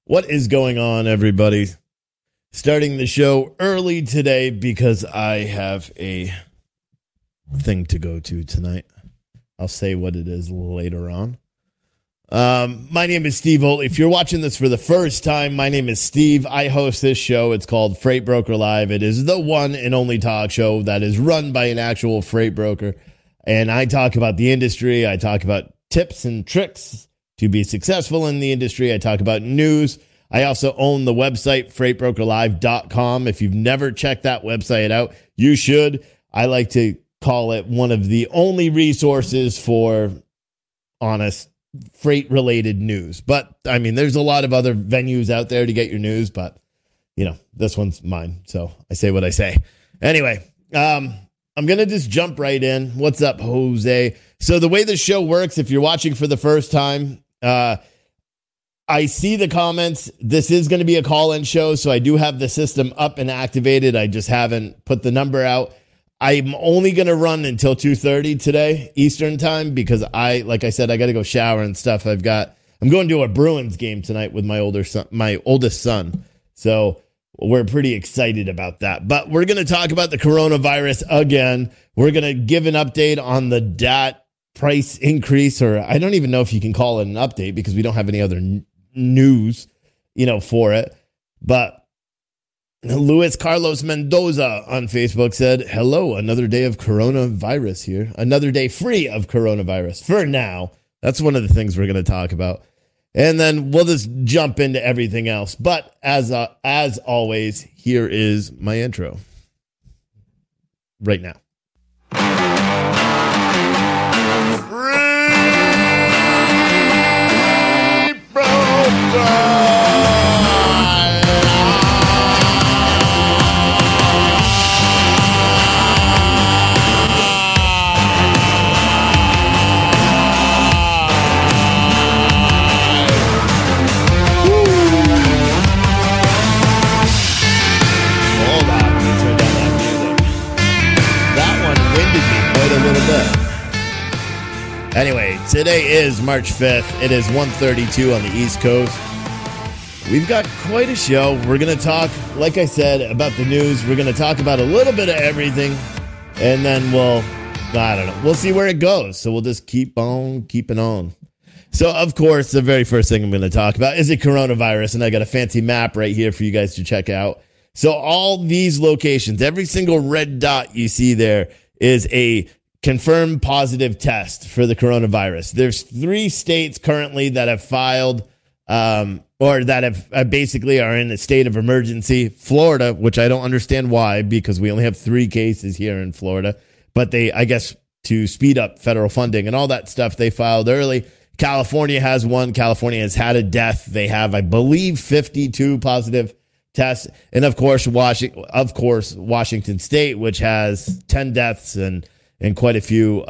What is going on, everybody? Starting the show early today because I have a thing to go to tonight. I'll say what it is later on. My name is Steve Holt. If you're watching this for the first time, my name is Steve. I host this show. It's called Freight Broker Live. It is the one and only talk show that is run by an actual freight broker. And I talk about the industry. I talk about tips and tricks to be successful in the industry. I talk about news. I also own the website, freightbrokerlive.com. If you've never checked that website out, you should. I like to call it one of the only resources for honest freight-related news. But, I mean, there's a lot of other venues out there to get your news, but, you know, this one's mine, so I say what I say. Anyway, I'm going to just jump right in. What's up, Jose? So the way the show works, if you're watching for the first time, I see the comments. This is going to be a call-in show, so I do have the system up and activated. I just haven't put the number out. I'm only going to run until 2:30 today, Eastern time, because like I said, I got to go shower and stuff. I'm going to a Bruins game tonight with my oldest son. So we're pretty excited about that. But we're going to talk about the coronavirus again. We're going to give an update on the DAT price increase, or I don't even know if you can call it an update because we don't have any other news, for it. But Luis Carlos Mendoza on Facebook said, hello, another day of coronavirus here. Another day free of coronavirus for now. That's one of the things we're going to talk about. And then we'll just jump into everything else. But as always, here is my intro right now. Anyway, today is March 5th. It is 1:32 on the East Coast. We've got quite a show. We're going to talk, like I said, about the news. We're going to talk about a little bit of everything. And then we'll see where it goes. So we'll just keep on keeping on. So, of course, the very first thing I'm going to talk about is the coronavirus. And I got a fancy map right here for you guys to check out. So all these locations, every single red dot you see there is a confirmed positive test for the coronavirus. There's 3 states currently that have filed or that have basically are in a state of emergency. Florida, which I don't understand why, because we only have 3 cases here in Florida. But I guess to speed up federal funding and all that stuff, they filed early. California has one. California has had a death. They have, I believe, 52 positive tests. And of course, Washington State, which has 10 deaths and quite a few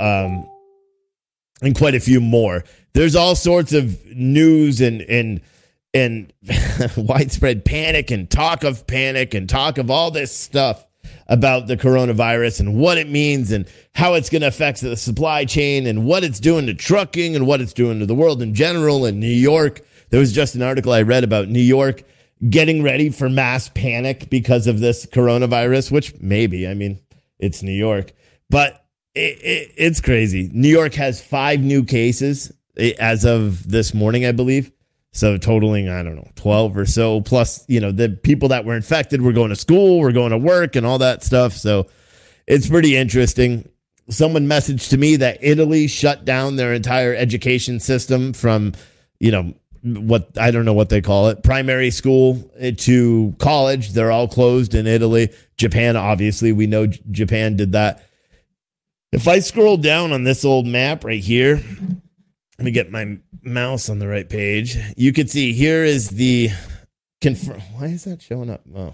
more. There's all sorts of news and widespread panic and talk of all this stuff about the coronavirus and what it means and how it's going to affect the supply chain and what it's doing to trucking and what it's doing to the world in general. In New York, there was just an article I read about New York getting ready for mass panic because of this coronavirus, which maybe, it's New York, but it's crazy. New York has 5 new cases as of this morning, I believe. So totaling, 12 or so. Plus, the people that were infected were going to school, were going to work and all that stuff. So it's pretty interesting. Someone messaged to me that Italy shut down their entire education system from, I don't know what they call it, primary school to college. They're all closed in Italy. Japan, obviously, we know Japan did that. If I scroll down on this old map right here, let me get my mouse on the right page. You can see here is the why is that showing up? Oh,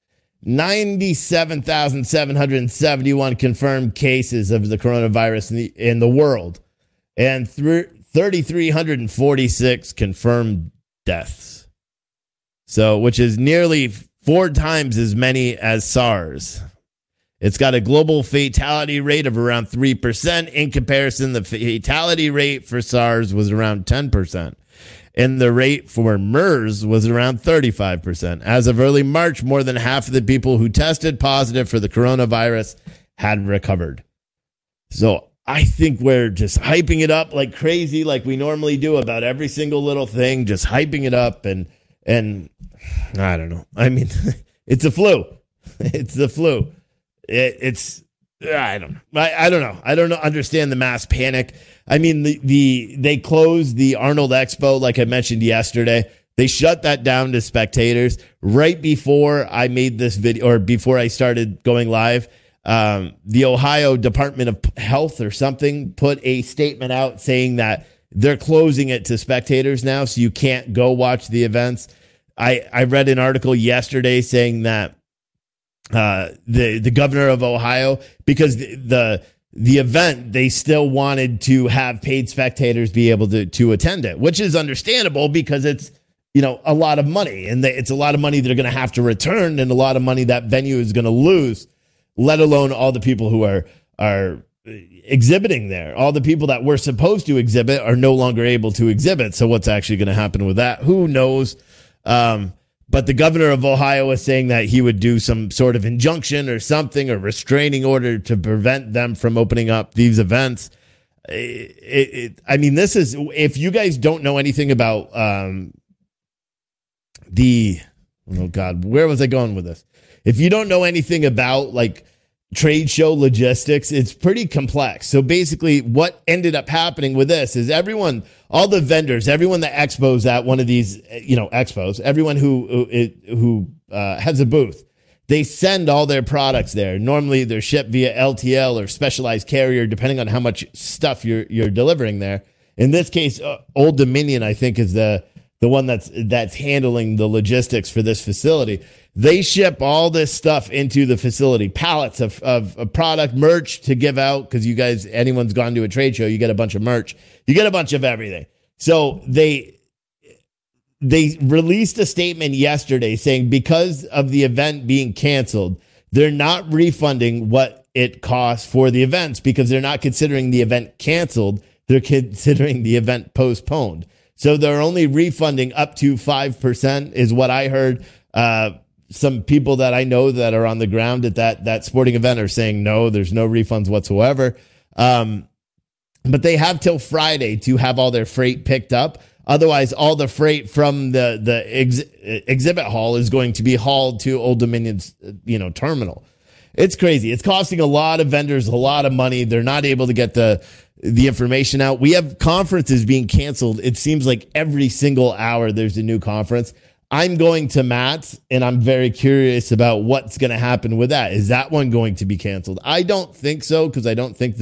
97,771 confirmed cases of the coronavirus in the world, and 3,346 confirmed deaths. So, which is nearly 4 times as many as SARS. It's got a global fatality rate of around 3%. In comparison, the fatality rate for SARS was around 10%. And the rate for MERS was around 35%. As of early March, more than half of the people who tested positive for the coronavirus had recovered. So I think we're just hyping it up like crazy, like we normally do about every single little thing, just hyping it up. And I don't know. I mean, it's a flu. It's the flu. I don't know. I don't know. I don't understand the mass panic. I mean, they closed the Arnold Expo, like I mentioned yesterday. They shut that down to spectators right before I made this video, or before I started going live. The Ohio Department of Health or something put a statement out saying that they're closing it to spectators now, so you can't go watch the events. I read an article yesterday saying that the governor of Ohio, because the event, they still wanted to have paid spectators be able to attend it, which is understandable because it's, a lot of money, and it's a lot of money they're going to have to return, and a lot of money that venue is going to lose, let alone all the people who are exhibiting there. All the people that were supposed to exhibit are no longer able to exhibit. So what's actually going to happen with that? Who knows? But the governor of Ohio is saying that he would do some sort of injunction or something, or restraining order to prevent them from opening up these events. I mean, this is, if you guys don't know anything about oh God, where was I going with this? If you don't know anything about like trade show logistics, it's pretty complex. So basically what ended up happening with this is all the vendors, everyone that expos at one of these, expos, everyone who has a booth, they send all their products there. Normally they're shipped via LTL or specialized carrier, depending on how much stuff you're delivering there. In this case, Old Dominion, I think, is the one that's handling the logistics for this facility. They ship all this stuff into the facility, pallets of product, merch to give out, because you guys, anyone's gone to a trade show, you get a bunch of merch. You get a bunch of everything. So they released a statement yesterday saying because of the event being canceled, they're not refunding what it costs for the events, because they're not considering the event canceled. They're considering the event postponed. So they're only refunding up to 5% is what I heard. Some people that I know that are on the ground at that sporting event are saying, no, there's no refunds whatsoever. But they have till Friday to have all their freight picked up. Otherwise, all the freight from the exhibit hall is going to be hauled to Old Dominion's, terminal. It's crazy. It's costing a lot of vendors a lot of money. They're not able to get the information out. We have conferences being canceled. It seems like every single hour there's a new conference. I'm going to Matt's, and I'm very curious about what's going to happen with that. Is that one going to be canceled? I don't think so, because I don't think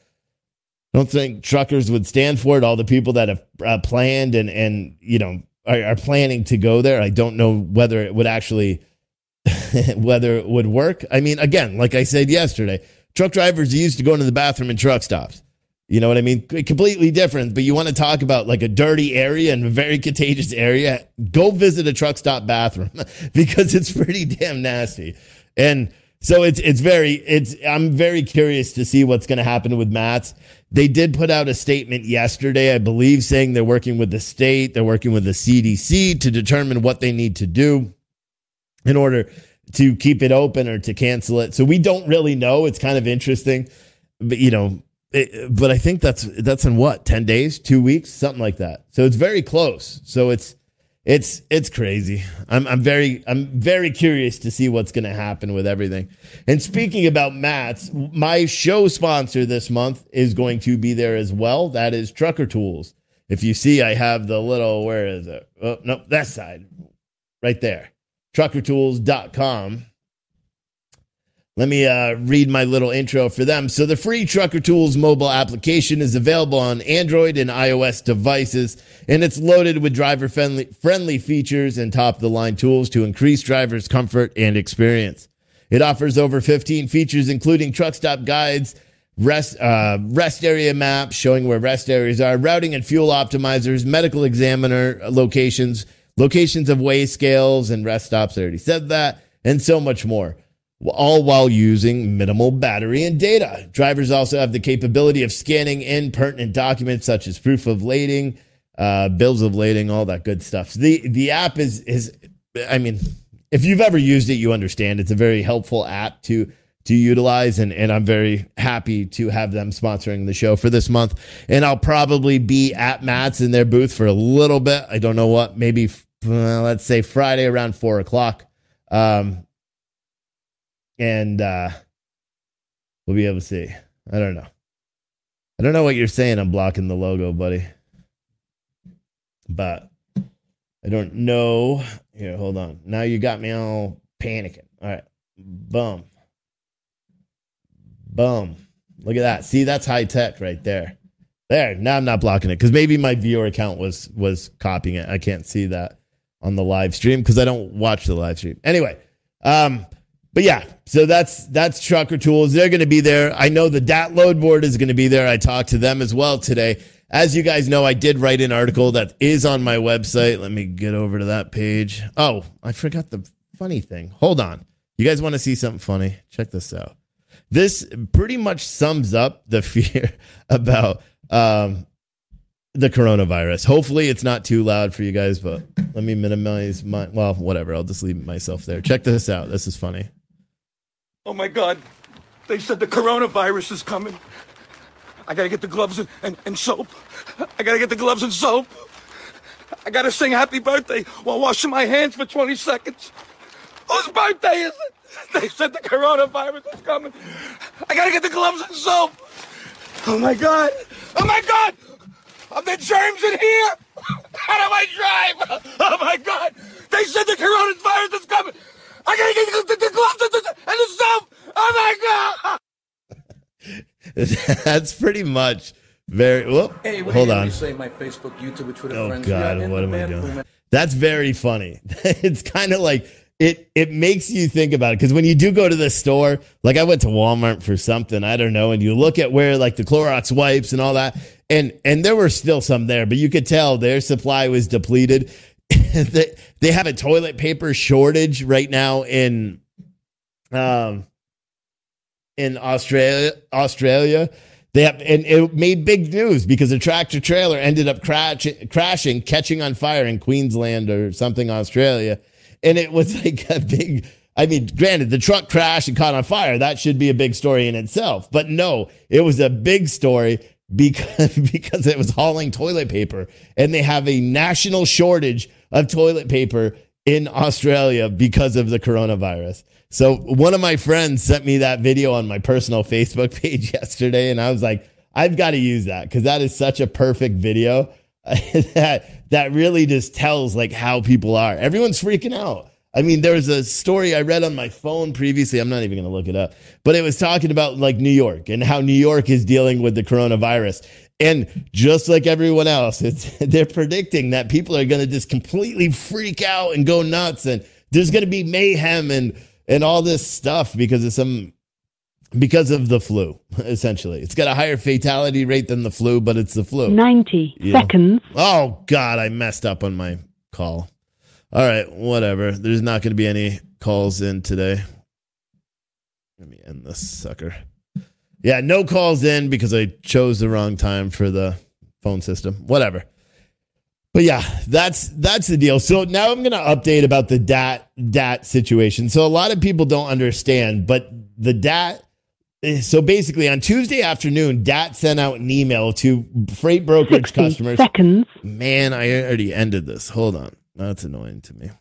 truckers would stand for it. All the people that have planned and are planning to go there. I don't know whether it would actually, whether it would work. I mean, again, like I said yesterday, truck drivers are used to going to the bathroom in truck stops. You know what I mean? Completely different. But you want to talk about like a dirty area and a very contagious area, go visit a truck stop bathroom because it's pretty damn nasty. And so I'm very curious to see what's going to happen with Matt's. They did put out a statement yesterday, I believe, saying they're working with the state, they're working with the CDC to determine what they need to do in order to keep it open or to cancel it. So we don't really know. It's kind of interesting, but but I think that's in what, 10 days, 2 weeks, something like that. So it's very close. So it's crazy. I'm very curious to see what's going to happen with everything. And speaking about Matt's, my show sponsor this month is going to be there as well. That is Trucker Tools. If you see, I have the little, where is it? Oh, no, that side right there. Truckertools.com. Let me read my little intro for them. So the free Trucker Tools mobile application is available on Android and iOS devices, and it's loaded with driver-friendly features and top-of-the-line tools to increase drivers' comfort and experience. It offers over 15 features, including truck stop guides, rest area maps showing where rest areas are, routing and fuel optimizers, medical examiner locations of weigh scales and rest stops, I already said that, and so much more, all while using minimal battery and data. Drivers also have the capability of scanning in pertinent documents such as proof of lading, bills of lading, all that good stuff. So the app is, I mean, if you've ever used it, you understand it's a very helpful app to utilize, and I'm very happy to have them sponsoring the show for this month. And I'll probably be at Matt's in their booth for a little bit. I don't know what, maybe let's say Friday around 4:00. And we'll be able to see. I don't know what you're saying. I'm blocking the logo, buddy. But I don't know. Here, hold on. Now you got me all panicking. All right. Boom. Look at that. See, that's high tech right there. There. Now I'm not blocking it because maybe my viewer account was copying it. I can't see that on the live stream because I don't watch the live stream. Anyway, but yeah, so that's Trucker Tools. They're going to be there. I know the DAT load board is going to be there. I talked to them as well today. As you guys know, I did write an article that is on my website. Let me get over to that page. Oh, I forgot the funny thing. Hold on. You guys want to see something funny? Check this out. This pretty much sums up the fear about the coronavirus. Hopefully it's not too loud for you guys, but let me minimize well, whatever. I'll just leave myself there. Check this out. This is funny. Oh my God. They said the coronavirus is coming. I gotta get the gloves and soap. I gotta get the gloves and soap. I gotta sing happy birthday while washing my hands for 20 seconds. Whose birthday is it? They said the coronavirus is coming. I gotta get the gloves and soap. Oh my God. Oh my God. Are there germs in here? How do I drive? Oh my God. They said the coronavirus is coming. I gotta get the gloves and the soap. Oh my God. That's pretty much very. Whoop, hey, hold on. Say my Facebook, YouTube, Twitter friends. Oh God, what am I doing? That's very funny. It's kind of like it makes you think about it because when you do go to the store, like I went to Walmart for something, I don't know, and you look at where like the Clorox wipes and all that, and there were still some there, but you could tell their supply was depleted. They have a toilet paper shortage right now in Australia. They have, and it made big news because a tractor trailer ended up crashing, catching on fire in Queensland or something, Australia. And it was like a big, I mean, granted, the truck crashed and caught on fire. That should be a big story in itself. But no, it was a big story because it was hauling toilet paper. And they have a national shortage of toilet paper in Australia because of the coronavirus. So one of my friends sent me that video on my personal Facebook page yesterday, and I was like, I've got to use that because that is such a perfect video that really just tells like how people are. Everyone's freaking out. I mean, there was a story I read on my phone previously. I'm not even going to look it up, but it was talking about like New York and how New York is dealing with the coronavirus. And just like everyone else, they're predicting that people are going to just completely freak out and go nuts, and there's going to be mayhem and all this stuff because of the flu, essentially. It's got a higher fatality rate than the flu, but it's the flu. 90 seconds. Oh, God, I messed up on my call. All right, whatever. There's not going to be any calls in today. Let me end this sucker. Yeah, no calls in because I chose the wrong time for the phone system. Whatever. But yeah, that's the deal. So now I'm going to update about the DAT situation. So a lot of people don't understand, but the DAT, so basically on Tuesday afternoon, DAT sent out an email to freight brokerage customers. Seconds. Man, I already ended this. Hold on. That's annoying to me.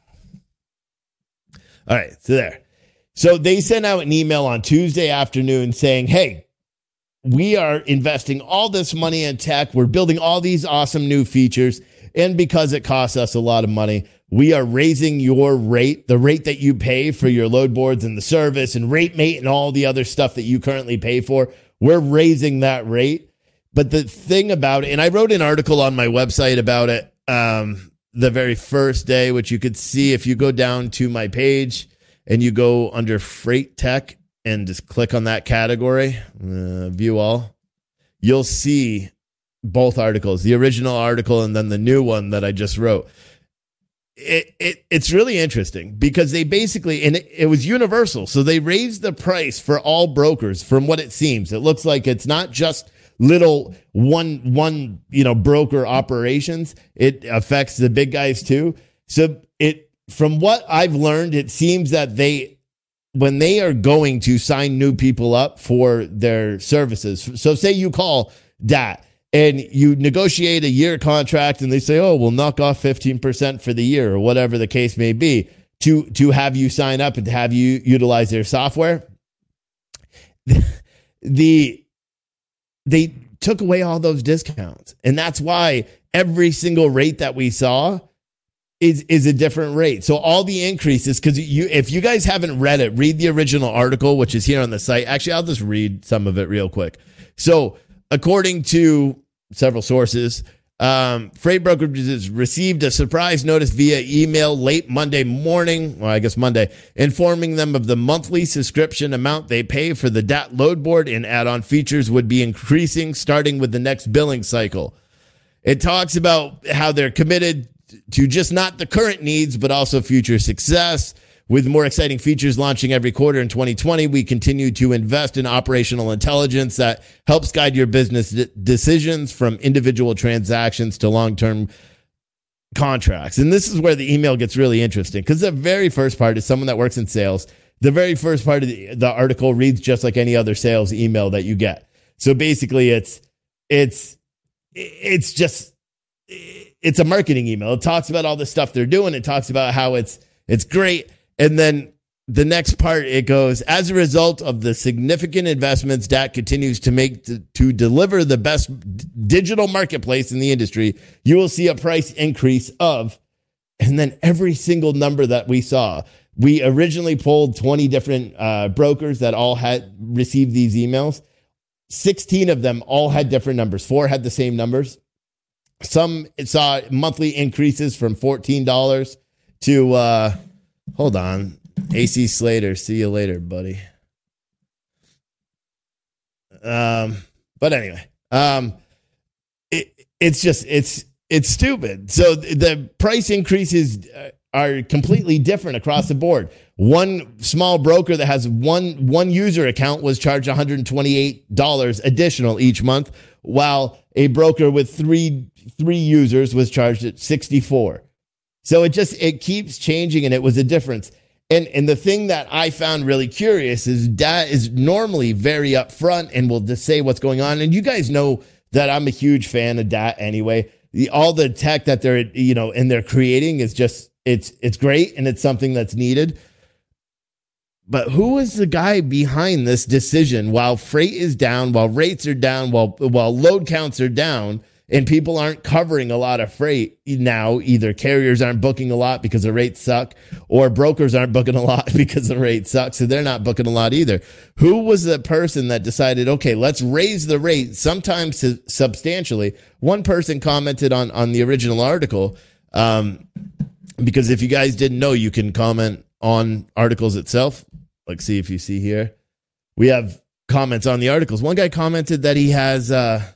All right, so there. So they sent out an email on Tuesday afternoon saying, hey, we are investing all this money in tech. We're building all these awesome new features. And because it costs us a lot of money, we are raising your rate, the rate that you pay for your load boards and the service and rate mate and all the other stuff that you currently pay for. We're raising that rate. But the thing about it, and I wrote an article on my website about it the very first day, which you could see if you go down to my page and you go under freight tech and just click on that category, view all, you'll see both articles, the original article and then the new one that I just wrote. It's really interesting because they basically, and it was universal. So they raised the price for all brokers from what it seems. It looks like it's not just little one broker operations. It affects the big guys too. So from what I've learned, it seems that when they are going to sign new people up for their services. So say you call DAT and you negotiate a year contract and they say, oh, we'll knock off 15% for the year or whatever the case may be to have you sign up and to have you utilize their software. They took away all those discounts. And that's why every single rate that we saw is a different rate. So all the increases, because if you guys haven't read it, read the original article, which is here on the site. Actually, I'll just read some of it real quick. So according to several sources, freight brokerages received a surprise notice via email late Monday morning, well, I guess Monday, informing them of the monthly subscription amount they pay for the DAT load board and add-on features would be increasing starting with the next billing cycle. It talks about how they're committed to just not the current needs, but also future success. With more exciting features launching every quarter in 2020, we continue to invest in operational intelligence that helps guide your business decisions from individual transactions to long-term contracts. And this is where the email gets really interesting, because the very first part is someone that works in sales. The very first part of the article reads just like any other sales email that you get. So basically it's a marketing email. It talks about all the stuff they're doing. It talks about how it's great. And then the next part, it goes, as a result of the significant investments DAT continues to make to deliver the best digital marketplace in the industry, you will see a price increase of, and then every single number that we saw. We originally pulled 20 different brokers that all had received these emails. 16 of them all had different numbers. 4 had the same numbers. Some saw monthly increases from $14 to, hold on, AC Slater, see you later, buddy. But anyway, it's stupid. So the price increases are completely different across the board. One small broker that has one user account was charged $128 additional each month, while a broker with three users was charged at $64. So it keeps changing, and it was a difference. And the thing that I found really curious is DAT is normally very upfront and will just say what's going on. And you guys know that I'm a huge fan of DAT anyway. All the tech that they're creating is just, it's great, and it's something that's needed. But who is the guy behind this decision while freight is down, while rates are down, while load counts are down, and people aren't covering a lot of freight now? Either carriers aren't booking a lot because the rates suck, or brokers aren't booking a lot because the rate sucks, so they're not booking a lot either. Who was the person that decided, okay, let's raise the rate, sometimes substantially? One person commented on the original article, because if you guys didn't know, you can comment on articles itself. Like, see if you see here. We have comments on the articles. One guy commented that he has a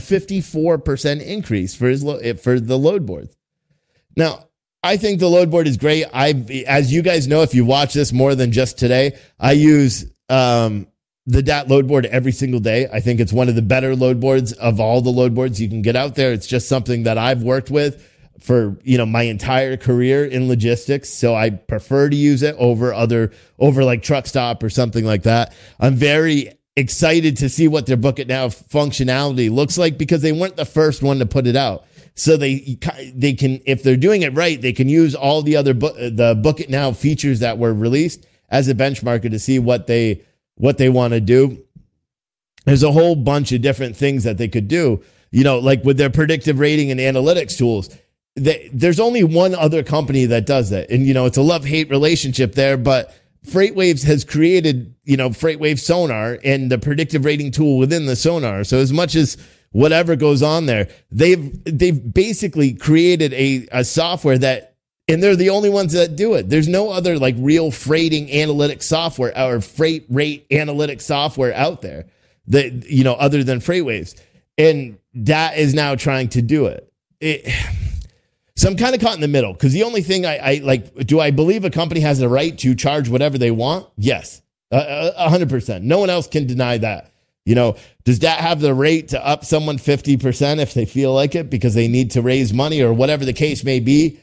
54% increase for the load boards. Now, I think the load board is great. As you guys know, if you watch this more than just today, I use the DAT load board every single day. I think it's one of the better load boards of all the load boards you can get out there. It's just something that I've worked with for my entire career in logistics, so I prefer to use it over like Truck Stop or something like that. I'm very excited to see what their Book It Now functionality looks like, because they weren't the first one to put it out. So they can, if they're doing it right, they can use all the other the Book It Now features that were released as a benchmarker to see what they want to do. There's a whole bunch of different things that they could do, like with their predictive rating and analytics tools. There's only one other company that does that. And, it's a love-hate relationship there, but FreightWaves has created, FreightWaves Sonar and the predictive rating tool within the Sonar. So as much as whatever goes on there, they've basically created a software that, and they're the only ones that do it. There's no other like real freighting analytics software or freight rate analytics software out there that, other than FreightWaves. And that is now trying to do it. So I'm kind of caught in the middle, because the only thing I like, do I believe a company has the right to charge whatever they want? Yes, 100%. No one else can deny that. You know, does DAT have the right to up someone 50% if they feel like it because they need to raise money or whatever the case may be,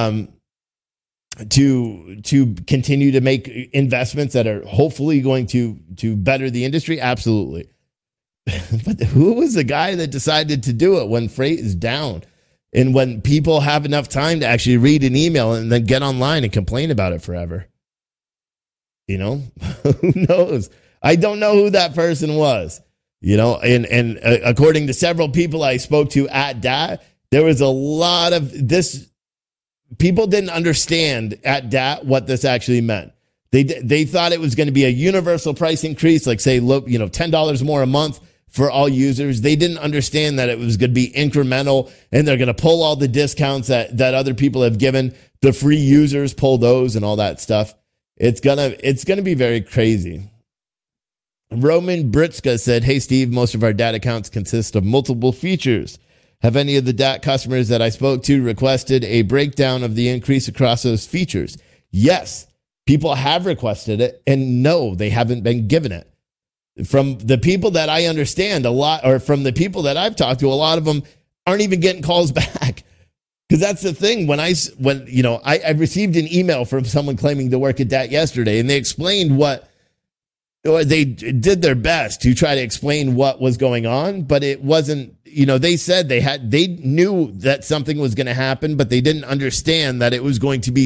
to continue to make investments that are hopefully going to better the industry? Absolutely. But who was the guy that decided to do it when freight is down and when people have enough time to actually read an email and then get online and complain about it forever? You know, who knows? I don't know who that person was, you know, and according to several people I spoke to at DAT, there was a lot of this. People didn't understand at DAT what this actually meant. They thought it was going to be a universal price increase, like say, look, you know, $10 more a month for all users. They didn't understand that it was going to be incremental and they're going to pull all the discounts that other people have given. The free users pull those and all that stuff. It's gonna be very crazy. Roman Britska said, "Hey Steve, most of our DAT accounts consist of multiple features. Have any of the DAT customers that I spoke to requested a breakdown of the increase across those features?" Yes, people have requested it, and no, they haven't been given it. From the people that I understand a lot, or from the people that I've talked to, a lot of them aren't even getting calls back. Because that's the thing. When I received an email from someone claiming to work at DAT yesterday, and they explained or they did their best to try to explain what was going on, but it wasn't, you know, they said they knew that something was going to happen, but they didn't understand that it was going to be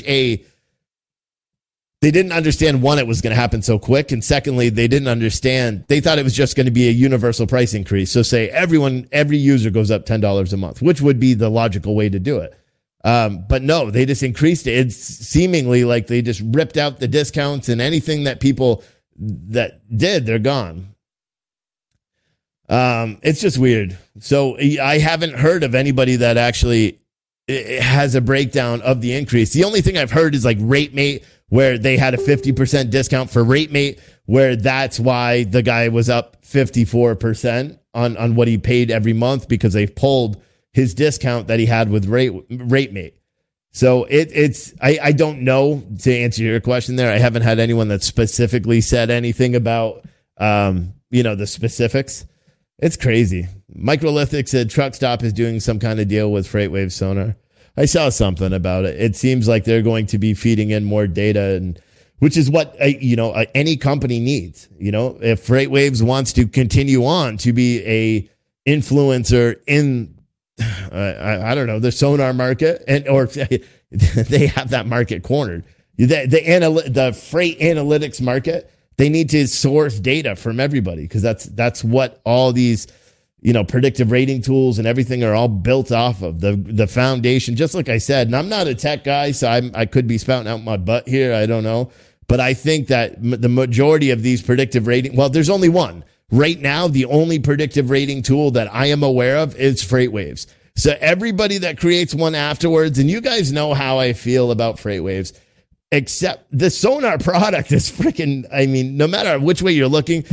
they didn't understand, one, it was going to happen so quick. And secondly, they thought it was just going to be a universal price increase. So say every user goes up $10 a month, which would be the logical way to do it. But no, they just increased it. It's seemingly like they just ripped out the discounts, and anything that people that did, they're gone. It's just weird. So I haven't heard of anybody that actually has a breakdown of the increase. The only thing I've heard is like RateMate, where they had a 50% discount for RateMate, where that's why the guy was up 54% on what he paid every month, because they pulled his discount that he had with RateMate. So I don't know, to answer your question there. I haven't had anyone that specifically said anything about, the specifics. It's crazy. Microlithic said Truck Stop is doing some kind of deal with FreightWaves Sonar. I saw something about it. It seems like they're going to be feeding in more data, and which is what any company needs. You know, if FreightWaves wants to continue on to be a influencer in, I don't know, the sonar market, or they have that market cornered. The freight analytics market, they need to source data from everybody, because that's what all these, predictive rating tools and everything are all built off of, the foundation. Just like I said, and I'm not a tech guy, so I could be spouting out my butt here. I don't know. But I think that the majority of these predictive rating, well, there's only one. Right now, the only predictive rating tool that I am aware of is FreightWaves. So everybody that creates one afterwards, and you guys know how I feel about FreightWaves, except the Sonar product is freaking, no matter which way you're looking,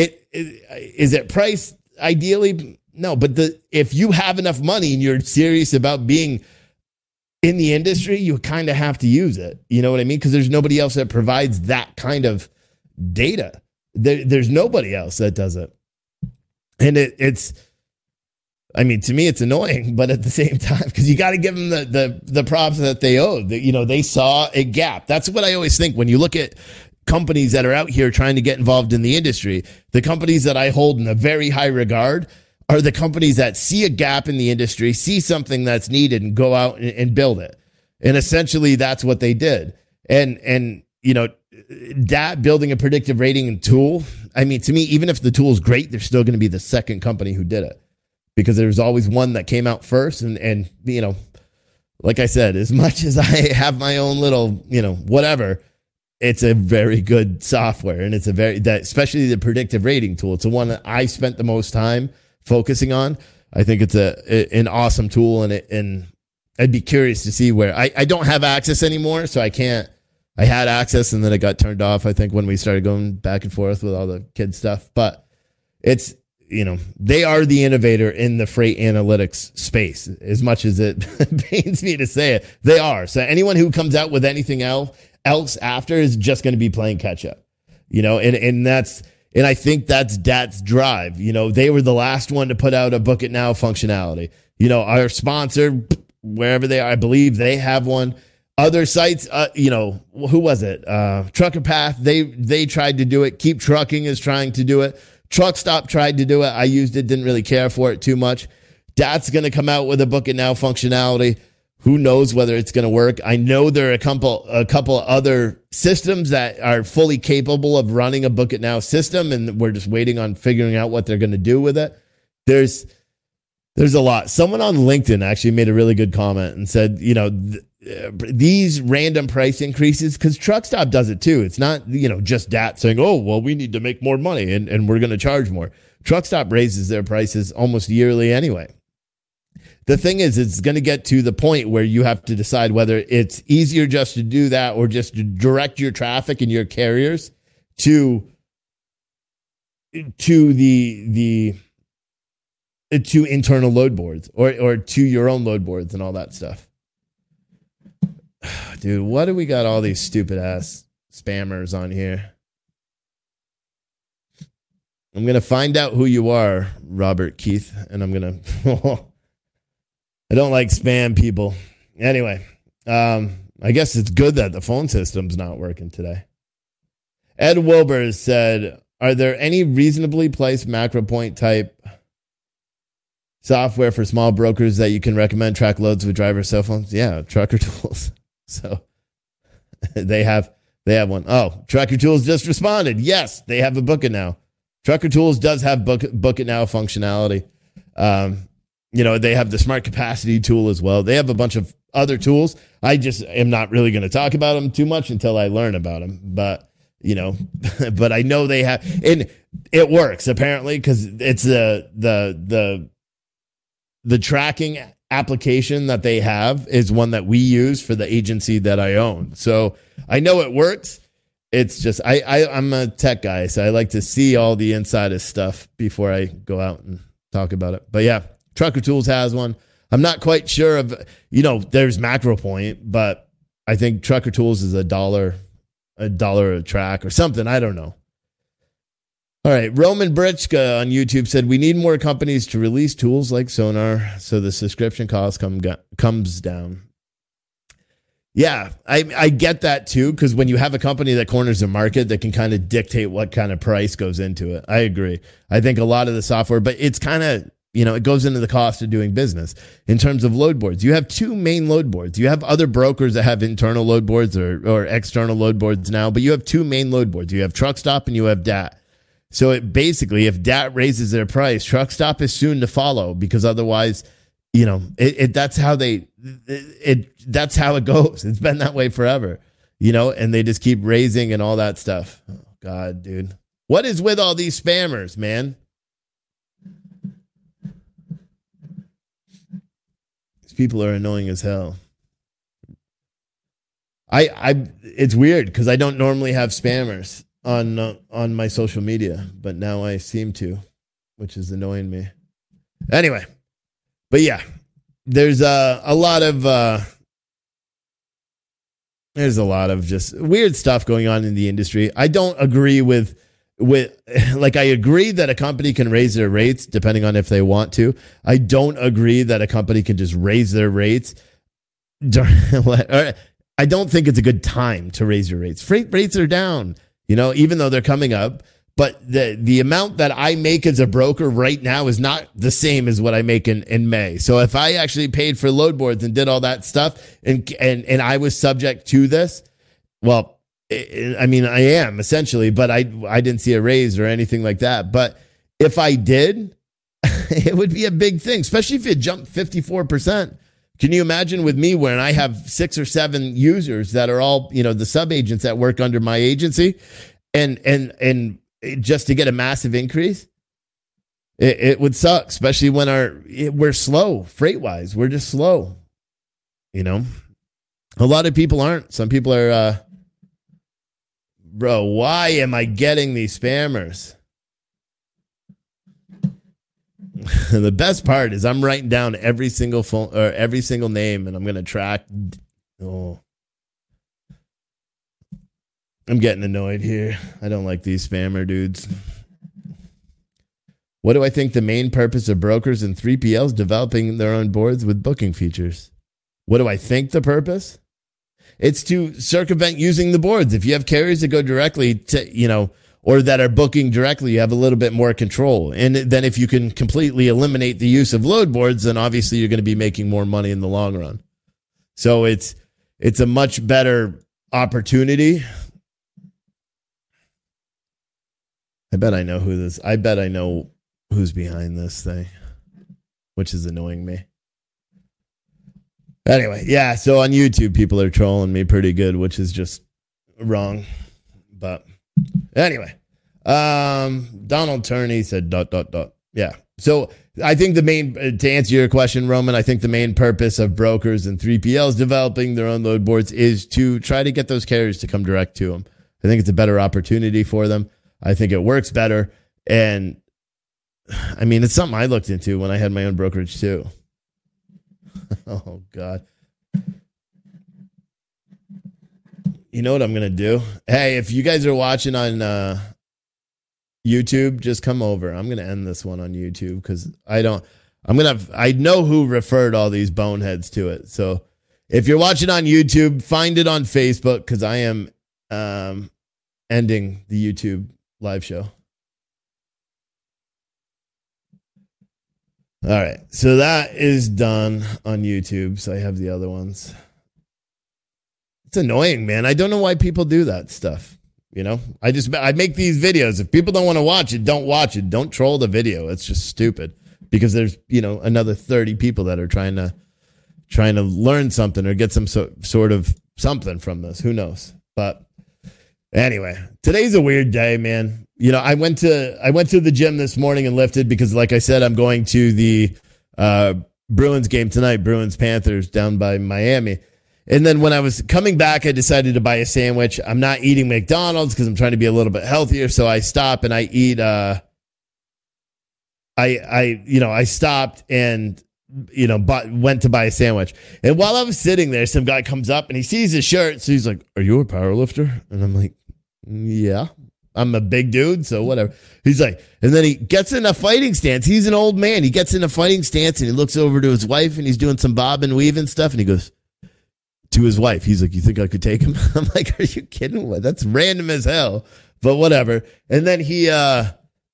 is it priced ideally? No, but if you have enough money and you're serious about being in the industry, you kind of have to use it. You know what I mean? Because there's nobody else that provides that kind of data. There's nobody else that does it. And it's to me, it's annoying, but at the same time, because you got to give them the props that they owe. They saw a gap. That's what I always think when you look at companies that are out here trying to get involved in the industry. The companies that I hold in a very high regard are the companies that see a gap in the industry, see something that's needed, and go out and build it. And essentially, that's what they did. And DAT building a predictive rating tool, to me, even if the tool is great, they're still going to be the second company who did it, because there's always one that came out first. And like I said, as much as I have my own little, whatever, it's a very good software, and it's especially the predictive rating tool. It's the one that I spent the most time focusing on. I think it's an awesome tool, and I'd be curious to see where I don't have access anymore, so I can't. I had access, and then it got turned off, I think, when we started going back and forth with all the kid stuff. But it's, they are the innovator in the freight analytics space. As much as it pains me to say it, they are. So anyone who comes out with anything else after is just going to be playing catch up, and And I think that's DAT's drive. You know, they were the last one to put out a book it now functionality. You know, our sponsor, wherever they are, I believe they have one. Other sites, you know, who was it? Trucker Path, they tried to do it. Keep Trucking is trying to do it. Truck Stop tried to do it. I used it, didn't really care for it too much. DAT's going to come out with a book it now functionality. Who knows whether it's going to work? I know there are a couple other systems that are fully capable of running a book it now system, and we're just waiting on figuring out what they're going to do with it. There's a lot. Someone on LinkedIn actually made a really good comment and said, you know, these random price increases, because Truckstop does it too. It's not, you know, just DAT saying, oh, well, we need to make more money and we're going to charge more. Truckstop raises their prices almost yearly anyway. The thing is, it's going to get to the point where you have to decide whether it's easier just to do that or just to direct your traffic and your carriers to internal load boards or to your own load boards and all that stuff. Dude, what do we got all these stupid ass spammers on here? I'm going to find out who you are, Robert Keith, and I'm going to... I don't like spam people. Anyway, I guess it's good that the phone system's not working today. Ed Wilbur said, are there any reasonably priced MacroPoint type software for small brokers that you can recommend track loads with driver cell phones? Yeah, Trucker Tools. So they have one. Oh, Trucker Tools just responded. Yes, they have a Book It Now. Trucker Tools does have Book It Now functionality. You know, they have the smart capacity tool as well. They have a bunch of other tools. I just am not really going to talk about them too much until I learn about them. But, you know, but I know they have, and it works apparently because it's the tracking application that they have is one that we use for the agency that I own. So I know it works. It's just, I'm a tech guy, so I like to see all the inside of stuff before I go out and talk about it. But yeah, Trucker Tools has one. I'm not quite sure of, you know, there's MacroPoint, but I think Trucker Tools is $1 a track or something. I don't know. All right. Roman Britchka on YouTube said, we need more companies to release tools like Sonar so the subscription cost comes down. Yeah, I get that too, because when you have a company that corners the market that can kind of dictate what kind of price goes into it. I agree. I think a lot of the software, but it's kind of, you know, it goes into the cost of doing business. In terms of load boards, you have two main load boards. You have other brokers that have internal load boards or external load boards now, but you have two main load boards. You have Truckstop and you have DAT. So it basically, if DAT raises their price, Truckstop is soon to follow, because otherwise, you know, that's how that's how it goes. It's been that way forever, you know, and they just keep raising and all that stuff. Oh God, dude, what is with all these spammers, man? These people are annoying as hell. It's weird because I don't normally have spammers on my social media, but now I seem to, which is annoying me. Anyway, but yeah, there's a lot of just weird stuff going on in the industry. I don't agree with like, I agree that a company can raise their rates depending on if they want to. I don't agree that a company can just raise their rates. I don't think it's a good time to raise your rates. Freight rates are down, you know, even though they're coming up. But the amount that I make as a broker right now is not the same as what I make in May. So if I actually paid for load boards and did all that stuff and I was subject to this, well, I mean, I am essentially, but I didn't see a raise or anything like that. But if I did, it would be a big thing, especially if it jumped 54%. Can you imagine with me when I have 6 or 7 users that are all, you know, the sub agents that work under my agency and just to get a massive increase, it would suck, especially when we're slow freight wise. We're just slow, you know. A lot of people aren't. Some people are, bro, why am I getting these spammers? The best part is I'm writing down every single phone or every single name, and I'm going to track. Oh, I'm getting annoyed here. I don't like these spammer dudes. What do I think the main purpose of brokers and 3PLs developing their own boards with booking features? What do I think the purpose? It's to circumvent using the boards. If you have carriers that go directly to, or that are booking directly, you have a little bit more control. And then if you can completely eliminate the use of load boards, then obviously you're going to be making more money in the long run. So it's a much better opportunity. I bet I know who's behind this thing, which is annoying me. Anyway, yeah, so on YouTube, people are trolling me pretty good, which is just wrong. But anyway, Donald Turney said ... Yeah. So I think to answer your question, Roman, I think the main purpose of brokers and 3PLs developing their own load boards is to try to get those carriers to come direct to them. I think it's a better opportunity for them. I think it works better. And I mean, it's something I looked into when I had my own brokerage too. Oh, God. You know what I'm going to do? Hey, if you guys are watching on YouTube, just come over. I'm going to end this one on YouTube because I know who referred all these boneheads to it. So if you're watching on YouTube, find it on Facebook because I am ending the YouTube live show. All right, so that is done on YouTube. So I have the other ones. It's annoying, man. I don't know why people do that stuff. I make these videos. If people don't want to watch it, don't watch it. Don't troll the video. It's just stupid because there's, another 30 people that are trying to learn something or get some sort of something from this. Who knows? But anyway, today's a weird day, man. I went to the gym this morning and lifted because, like I said, I'm going to the Bruins game tonight, Bruins-Panthers down by Miami. And then when I was coming back, I decided to buy a sandwich. I'm not eating McDonald's because I'm trying to be a little bit healthier. So I stop and I eat. I stopped and went to buy a sandwich. And while I was sitting there, some guy comes up and he sees his shirt. So he's like, "Are you a power lifter?" And I'm like, "Yeah. I'm a big dude, so whatever." He's like, and then he gets in a fighting stance. He's an old man. He gets in a fighting stance and he looks over to his wife and he's doing some bob and weave and stuff. And he goes to his wife. He's like, "You think I could take him?" I'm like, "Are you kidding? What? That's random as hell." But whatever. And then he, and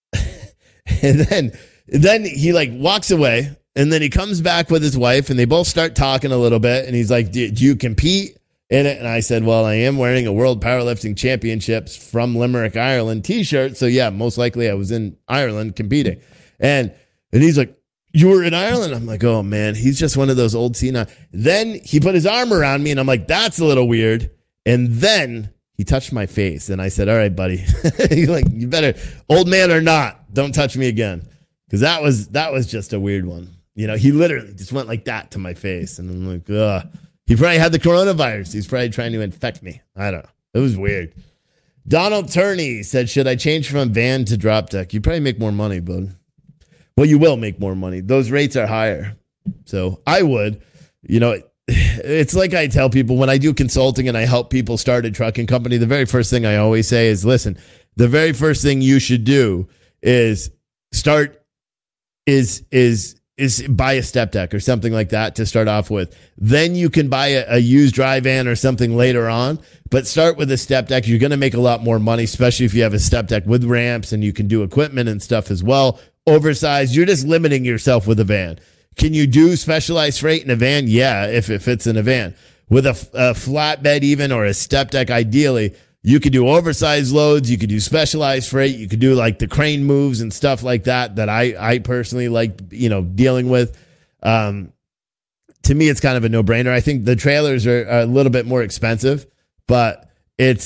then he like walks away and then he comes back with his wife and they both start talking a little bit. And he's like, do you compete in it? And I said, "Well, I am wearing a World Powerlifting Championships from Limerick, Ireland t-shirt. So yeah, most likely I was in Ireland competing." And he's like, "You were in Ireland?" I'm like, "Oh man, he's just one of those old senile." Then he put his arm around me and I'm like, "That's a little weird." And then he touched my face and I said, "All right, buddy." He's like, "You better, old man or not, don't touch me again." Cause that was just a weird one. He literally just went like that to my face. And I'm like, ugh. He probably had the coronavirus. He's probably trying to infect me. I don't know. It was weird. Donald Turney said, "Should I change from van to drop deck?" You probably make more money, bud. Well, you will make more money. Those rates are higher. So I would, it's like I tell people when I do consulting and I help people start a trucking company, the very first thing I always say is, listen, the very first thing you should do is buy a step deck or something like that to start off with. Then you can buy a used dry van or something later on, but start with a step deck. You're going to make a lot more money, especially if you have a step deck with ramps and you can do equipment and stuff as well. Oversized, you're just limiting yourself with a van. Can you do specialized freight in a van? Yeah, if it fits in a van. With a flatbed even or a step deck, ideally, you could do oversized loads. You could do specialized freight. You could do like the crane moves and stuff like that I personally like, dealing with. To me, it's kind of a no-brainer. I think the trailers are a little bit more expensive, but it's,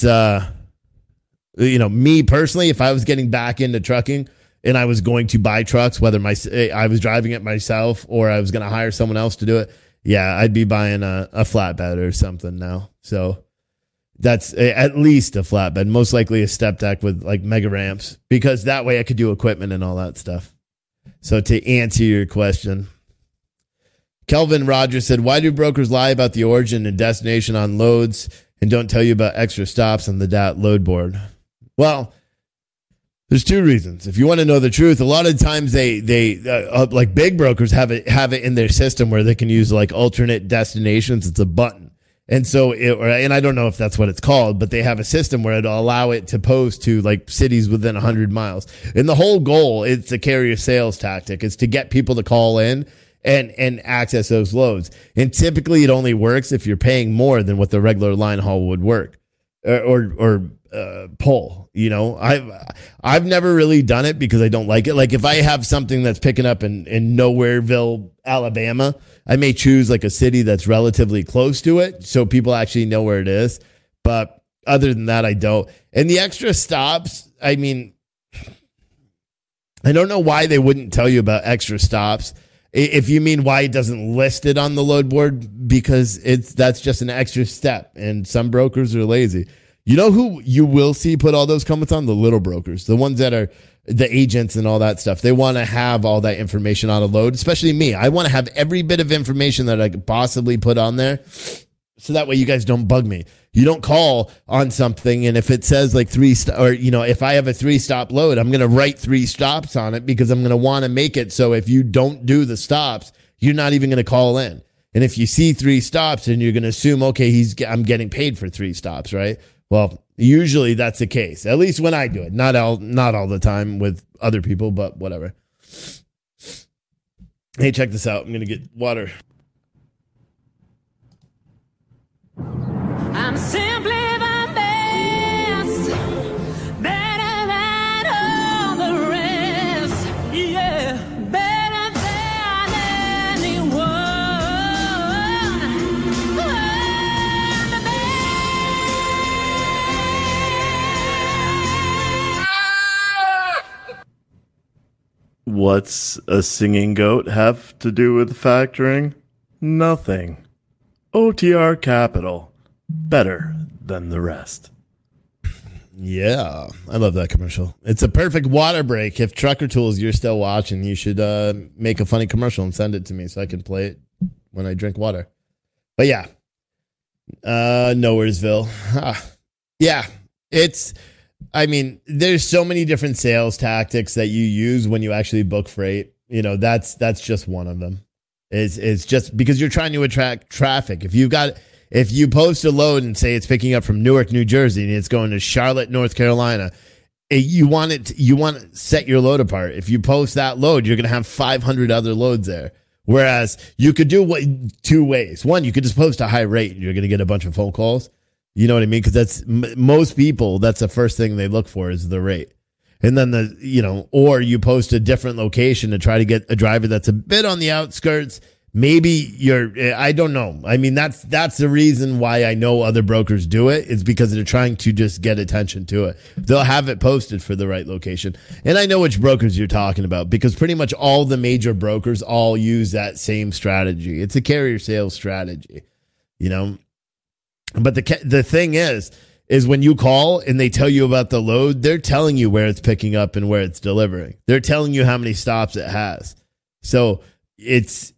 me personally, if I was getting back into trucking and I was going to buy trucks, whether I was driving it myself or I was going to hire someone else to do it, yeah, I'd be buying a flatbed or something now. So that's at least a flatbed, most likely a step deck with like mega ramps, because that way I could do equipment and all that stuff. So to answer your question, Kelvin Rogers said, "Why do brokers lie about the origin and destination on loads and don't tell you about extra stops on the DAT load board?" Well, There's two reasons. If you want to know the truth, a lot of times they like big brokers have it in their system where they can use like alternate destinations. It's a button. And so, and I don't know if that's what it's called, but they have a system where it'll allow it to post to like cities within 100 miles. And the whole goal, it's a carrier sales tactic, is to get people to call in and access those loads. And typically it only works if you're paying more than what the regular line haul would work or pull. You know, I've never really done it because I don't like it. Like if I have something that's picking up in Nowhereville, Alabama, I may choose like a city that's relatively close to it so people actually know where it is. But other than that, I don't. And the extra stops, I mean, I don't know why they wouldn't tell you about extra stops. If you mean why it doesn't list it on the load board, because that's just an extra step, and some brokers are lazy. You know who you will see put all those comments on? The little brokers, the ones that are the agents and all that stuff. They want to have all that information on a load, especially me. I want to have every bit of information that I could possibly put on there, so that way you guys don't bug me. You don't call on something, and if it says like if I have a 3-stop load, I'm going to write 3 stops on it because I'm going to want to make it so if you don't do the stops, you're not even going to call in. And if you see 3 stops, and you're going to assume, okay, I'm getting paid for 3 stops, right? Well, usually that's the case. At least when I do it. Not all the time with other people, but whatever. Hey, check this out. I'm going to get water. I'm simply the best, better than all the rest, yeah, better than anyone. I'm the best. What's a singing goat have to do with factoring? Nothing. OTR Capital. Better than the rest. Yeah, I love that commercial. It's a perfect water break. If Trucker Tools, you're still watching, you should make a funny commercial and send it to me so I can play it when I drink water. But yeah, Nowheresville. Yeah, there's so many different sales tactics that you use when you actually book freight. You know, that's just one of them. It's just because you're trying to attract traffic. If you post a load and say it's picking up from Newark, New Jersey, and it's going to Charlotte, North Carolina, you want to set your load apart. If you post that load, you're going to have 500 other loads there. Whereas you could do 2 ways. One, you could just post a high rate and you're going to get a bunch of phone calls. You know what I mean? Because that's most people. That's the first thing they look for is the rate. And then or you post a different location to try to get a driver that's a bit on the outskirts. Maybe I don't know. I mean, that's the reason why I know other brokers do it, is because they're trying to just get attention to it. They'll have it posted for the right location. And I know which brokers you're talking about, because pretty much all the major brokers all use that same strategy. It's a carrier sales strategy, you know. But the thing is when you call and they tell you about the load, they're telling you where it's picking up and where it's delivering. They're telling you how many stops it has. So it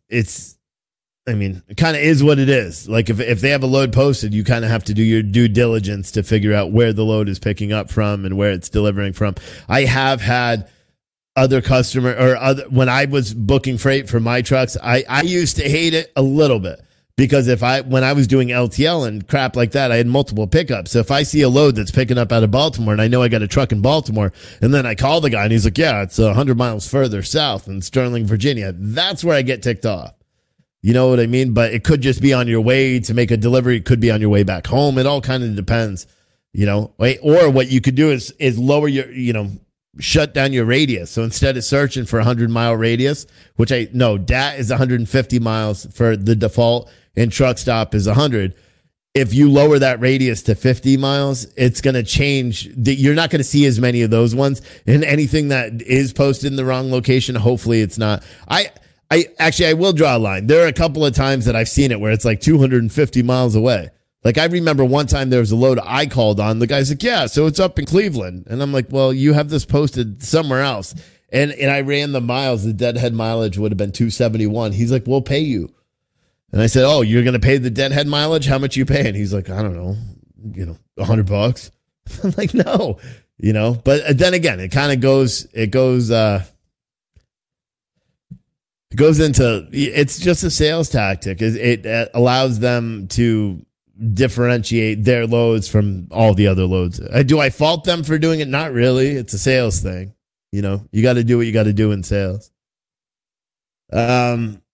kind of is what it is. Like if they have a load posted, you kind of have to do your due diligence to figure out where the load is picking up from and where it's delivering from. I have had other when I was booking freight for my trucks, I used to hate it a little bit, because when I was doing LTL and crap like that, I had multiple pickups. So if I see a load that's picking up out of Baltimore and I know I got a truck in Baltimore, and then I call the guy and he's like, yeah, it's 100 miles further south in Sterling, Virginia, that's where I get ticked off. You know what I mean? But it could just be on your way to make a delivery. It could be on your way back home. It all kind of depends, you know. Or what you could do is lower shut down your radius. So instead of searching for 100-mile radius, which DAT is 150 miles for the default, and truck stop is 100. If you lower that radius to 50 miles, it's going to change. You're not going to see as many of those ones. And anything that is posted in the wrong location, hopefully it's not. I will draw a line. There are a couple of times that I've seen it where it's like 250 miles away. Like I remember one time there was a load I called on. The guy's like, yeah, so it's up in Cleveland. And I'm like, well, you have this posted somewhere else. And I ran the miles. The deadhead mileage would have been 271. He's like, we'll pay you. And I said, oh, you're going to pay the deadhead mileage? How much you paying? He's like, I don't know, $100. I'm like, no, You know, but then again, it kind of goes into, it's just a sales tactic. It allows them to differentiate their loads from all the other loads. Do I fault them for doing it? Not really. It's a sales thing. You know, you got to do what you got to do in sales. Kelvin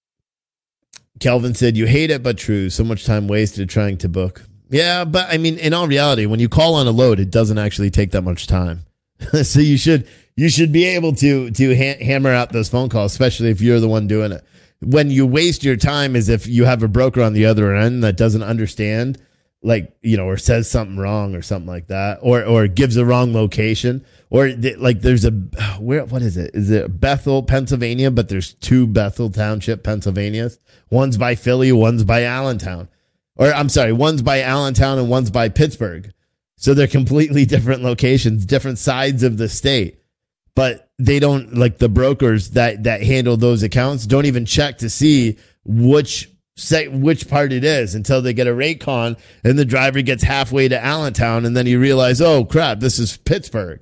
said, you hate it, but true. So much time wasted trying to book. Yeah, but I mean, in all reality, when you call on a load, it doesn't actually take that much time. So you should be able to hammer out those phone calls, especially if you're the one doing it. When you waste your time is if you have a broker on the other end that doesn't understand, like, you know, or says something wrong or something like that, or gives a wrong location, or like there's what is it? Is it Bethel, Pennsylvania? But there's two Bethel Township, Pennsylvanias. One's by Philly, one's by Allentown. Or I'm sorry, one's by Allentown and one's by Pittsburgh. So they're completely different locations, different sides of the state. But they don't, like the brokers that handle those accounts don't even check to see which part it is until they get a rate con and the driver gets halfway to Allentown and then you realize, oh crap, this is Pittsburgh.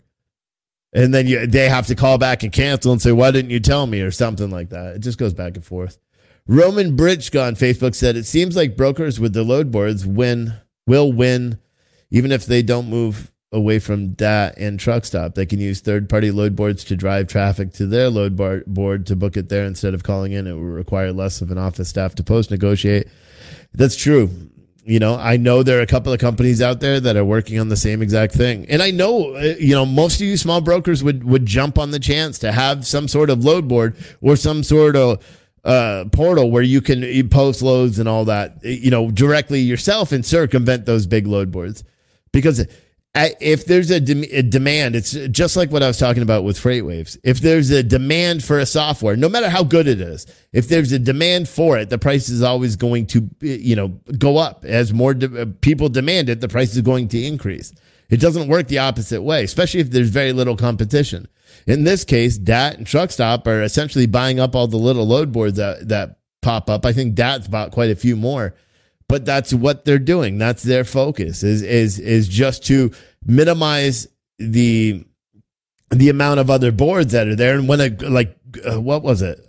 And then they have to call back and cancel and say, why didn't you tell me, or something like that. It just goes back and forth. Roman Britchka on Facebook said, it seems like brokers with the load boards will win, even if they don't move away from DAT and truck stop. They can use third-party load boards to drive traffic to their load board to book it there instead of calling in. It will require less of an office staff to post-negotiate. That's true. You know, I know there are a couple of companies out there that are working on the same exact thing. And I know, you know, most of you small brokers would jump on the chance to have some sort of load board or some sort of portal where you can post loads and all that, you know, directly yourself and circumvent those big load boards. Because if there's a demand, it's just like what I was talking about with FreightWaves. If there's a demand for a software, no matter how good it is, if there's a demand for it, the price is always going to, you know, go up. As more people demand it, the price is going to increase. It doesn't work the opposite way, especially if there's very little competition. In this case, DAT and Truckstop are essentially buying up all the little load boards that pop up. I think DAT's bought quite a few more, but that's what they're doing. That's their focus is just to minimize the amount of other boards that are there. And when what was it?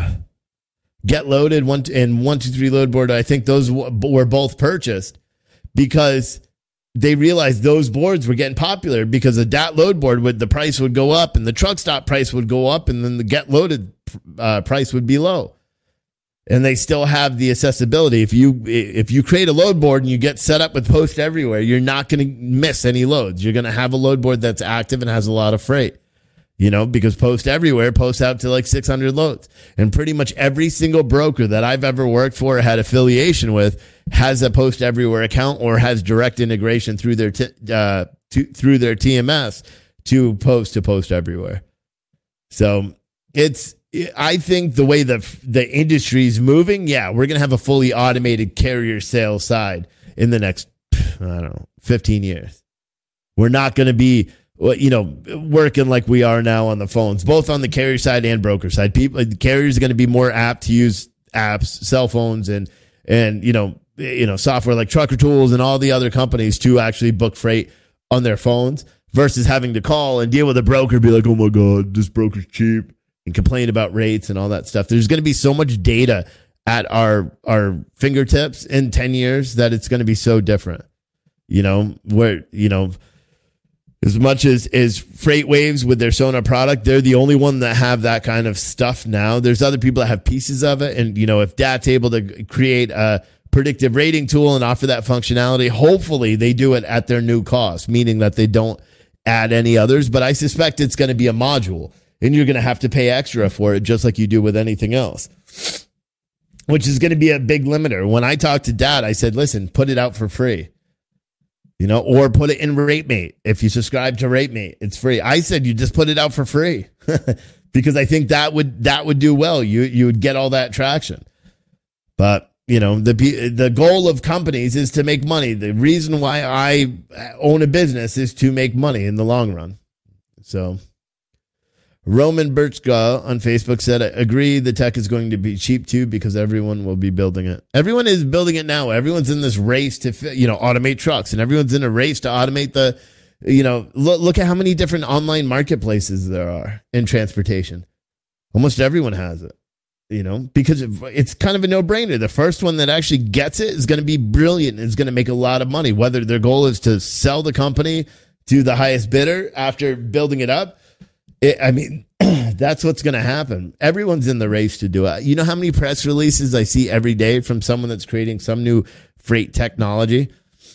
Get Loaded and 123 Load Board. I think those were both purchased because they realized those boards were getting popular because the DAT load board the price would go up and the truck stop price would go up and then the Get Loaded price would be low. And they still have the accessibility. If you create a load board and you get set up with Post Everywhere, you're not going to miss any loads. You're going to have a load board that's active and has a lot of freight. You know, because Post Everywhere posts out to like 600 loads. And pretty much every single broker that I've ever worked for or had affiliation with has a Post Everywhere account or has direct integration through their through their TMS to Post Everywhere. So I think the way the industry is moving, yeah, we're going to have a fully automated carrier sales side in the next, 15 years. We're not going to be, working like we are now on the phones, both on the carrier side and broker side. Carriers are going to be more apt to use apps, cell phones, and software like Trucker Tools and all the other companies to actually book freight on their phones versus having to call and deal with a broker, be like, oh my God, this broker's cheap, and complain about rates and all that stuff. There's going to be so much data at our fingertips in 10 years that it's going to be so different. As much as FreightWaves with their Sonar product, they're the only one that have that kind of stuff now. There's other people that have pieces of it. And, if DAT's able to create a predictive rating tool and offer that functionality, hopefully they do it at their new cost, meaning that they don't add any others. But I suspect it's going to be a module, and you're going to have to pay extra for it, just like you do with anything else, which is going to be a big limiter. When I talked to DAT, I said, listen, put it out for free. Or put it in RateMate. If you subscribe to RateMate, it's free. I said you just put it out for free because I think that would do well. You would get all that traction. But the goal of companies is to make money. The reason why I own a business is to make money in the long run. So Roman Birchka on Facebook said, I agree the tech is going to be cheap too because everyone will be building it. Everyone is building it now. Everyone's in this race to automate trucks, and everyone's in a race to automate Look at how many different online marketplaces there are in transportation. Almost everyone has it, because it's kind of a no-brainer. The first one that actually gets it is going to be brilliant. It's going to make a lot of money, whether their goal is to sell the company to the highest bidder after building it up. That's what's going to happen. Everyone's in the race to do it. You know how many press releases I see every day from someone that's creating some new freight technology?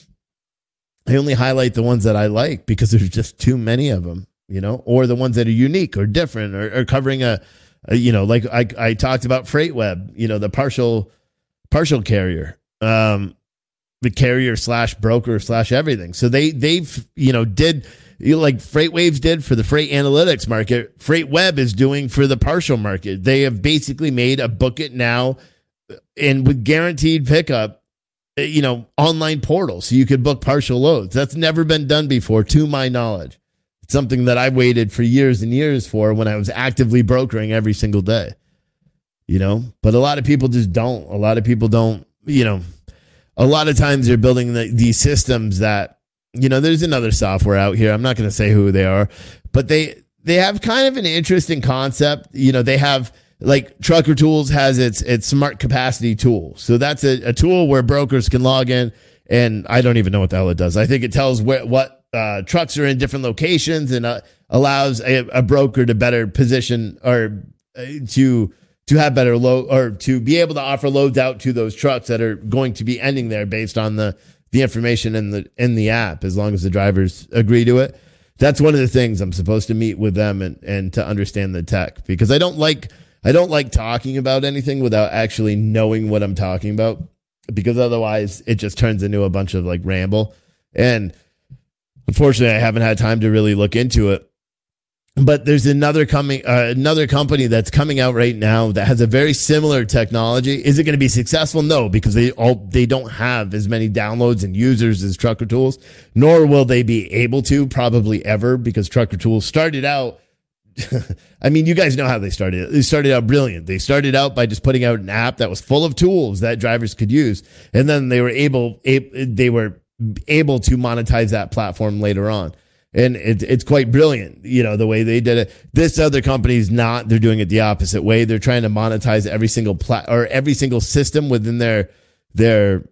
I only highlight the ones that I like because there's just too many of them, or the ones that are unique or different or covering like I talked about FreightWeb, the partial carrier, the carrier / broker / everything. So they've did like FreightWaves did for the freight analytics market. FreightWeb is doing for the partial market. They have basically made a book it now and with guaranteed pickup, online portal. So you could book partial loads. That's never been done before, to my knowledge. It's something that I waited for years and years for when I was actively brokering every single day, but a lot of people just don't. A lot of people don't, a lot of times they're building these systems that, there's another software out here. I'm not going to say who they are, but they have kind of an interesting concept. They have like Trucker Tools has its smart capacity tool. So that's a tool where brokers can log in, and I don't even know what the hell it does. I think it tells what trucks are in different locations and allows a broker to better position or to have better load or to be able to offer loads out to those trucks that are going to be ending there based on the information in the app, as long as the drivers agree to it. That's one of the things I'm supposed to meet with them and to understand the tech, because I don't like talking about anything without actually knowing what I'm talking about, because otherwise it just turns into a bunch of like ramble. And unfortunately, I haven't had time to really look into it. But there's another company that's coming out right now that has a very similar technology. Is it going to be successful? No, because they don't have as many downloads and users as Trucker Tools, nor will they be able to probably ever, because Trucker Tools started out. You guys know how they started. They started out brilliant. They started out by just putting out an app that was full of tools that drivers could use, and then they were able to monetize that platform later on. And it's quite brilliant, the way they did it. This other company's not. They're doing it the opposite way. They're trying to monetize every single every single system within their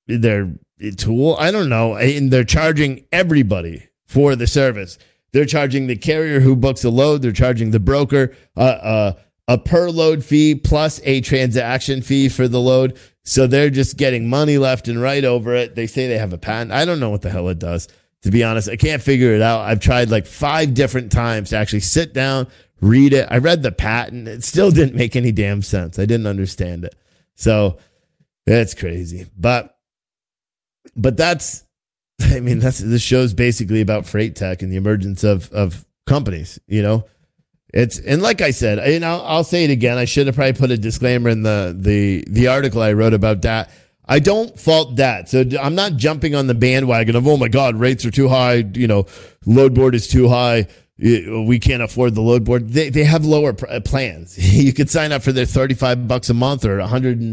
tool. I don't know. And they're charging everybody for the service. They're charging the carrier who books a load. They're charging the broker a per load fee plus a transaction fee for the load. So they're just getting money left and right over it. They say they have a patent. I don't know what the hell it does. To be honest, I can't figure it out. I've tried like 5 different times to actually sit down, read it. I read the patent. It still didn't make any damn sense. I didn't understand it. So it's crazy. But this show's basically about freight tech and the emergence of companies, and like I said, I'll say it again. I should have probably put a disclaimer in the article I wrote about that. I don't fault that. So I'm not jumping on the bandwagon of, oh my God, rates are too high. Load board is too high. We can't afford the load board. They have lower plans. You could sign up for their $35 a month or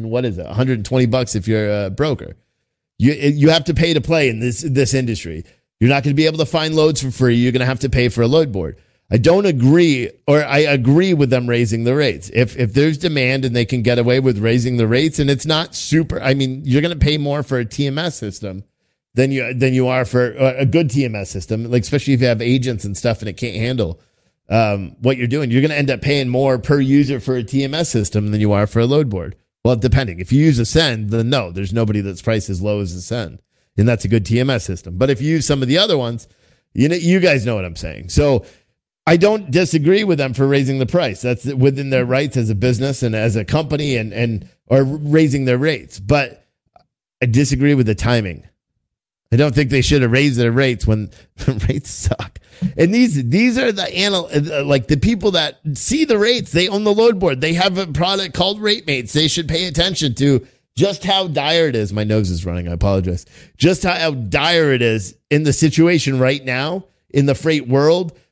$120 if you're a broker. You have to pay to play in this industry. You're not going to be able to find loads for free. You're going to have to pay for a load board. I don't agree, or I agree with them raising the rates. If there's demand and they can get away with raising the rates, and it's not super, you're going to pay more for a TMS system than you are for a good TMS system, like especially if you have agents and stuff and it can't handle what you're doing. You're going to end up paying more per user for a TMS system than you are for a load board. Well, depending. If you use Ascend, then no, there's nobody that's priced as low as Ascend, and that's a good TMS system. But if you use some of the other ones, you guys know what I'm saying. So I don't disagree with them for raising the price. That's within their rights as a business and as a company or raising their rates. But I disagree with the timing. I don't think they should have raised their rates when rates suck. And these are the people that see the rates. They own the load board. They have a product called RateMates. They should pay attention to just how dire it is. My nose is running. I apologize. Just how dire it is in the situation right now in the freight world,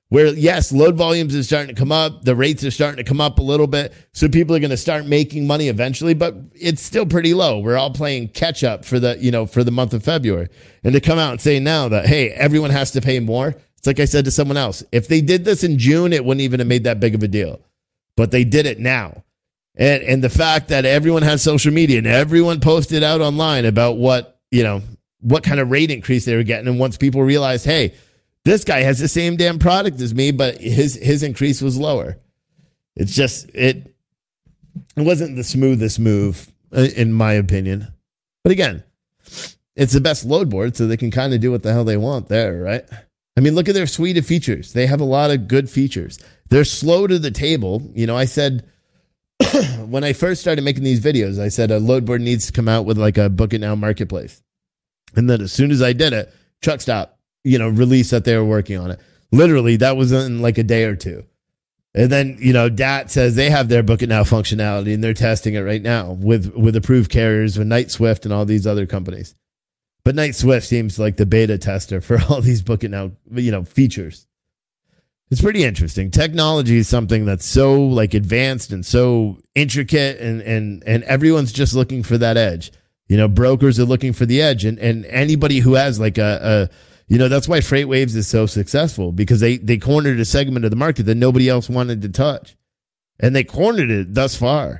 where yes, load volumes are starting to come up. The rates are starting to come up a little bit. So people are going to start making money eventually, but it's still pretty low. We're all playing catch up for the month of February. And to come out and say now that, hey, everyone has to pay more. It's like I said to someone else, if they did this in June, it wouldn't even have made that big of a deal, but they did it now. And the fact that everyone has social media and everyone posted out online about what kind of rate increase they were getting. And once people realized, hey, this guy has the same damn product as me, but his increase was lower. It's just, it wasn't the smoothest move, in my opinion. But again, it's the best load board, so they can kind of do what the hell they want there, right? I mean, look at their suite of features. They have a lot of good features. They're slow to the table. I said, when I first started making these videos, I said a load board needs to come out with like a Book It Now marketplace. And then as soon as I did it, Truckstop, released that they were working on it. Literally, that was in like a day or two. And then, DAT says they have their Book It Now functionality and they're testing it right now with approved carriers, with Knight-Swift and all these other companies. But Knight-Swift seems like the beta tester for all these Book It Now, features. It's pretty interesting. Technology is something that's so like advanced and so intricate, and everyone's just looking for that edge. Brokers are looking for the edge, and anybody who has like that's why FreightWaves is so successful, because they cornered a segment of the market that nobody else wanted to touch, and they cornered it thus far.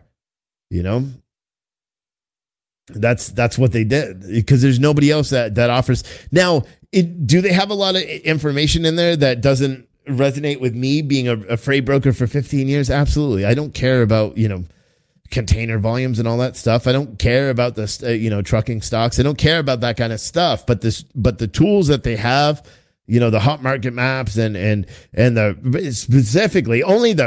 That's what they did, because there's nobody else that offers. Now, do they have a lot of information in there that doesn't resonate with me being a freight broker for 15 years? Absolutely. I don't care about, container volumes and all that stuff. I don't care about the, trucking stocks. I don't care about that kind of stuff, but the tools that they have, the hot market maps and the specifically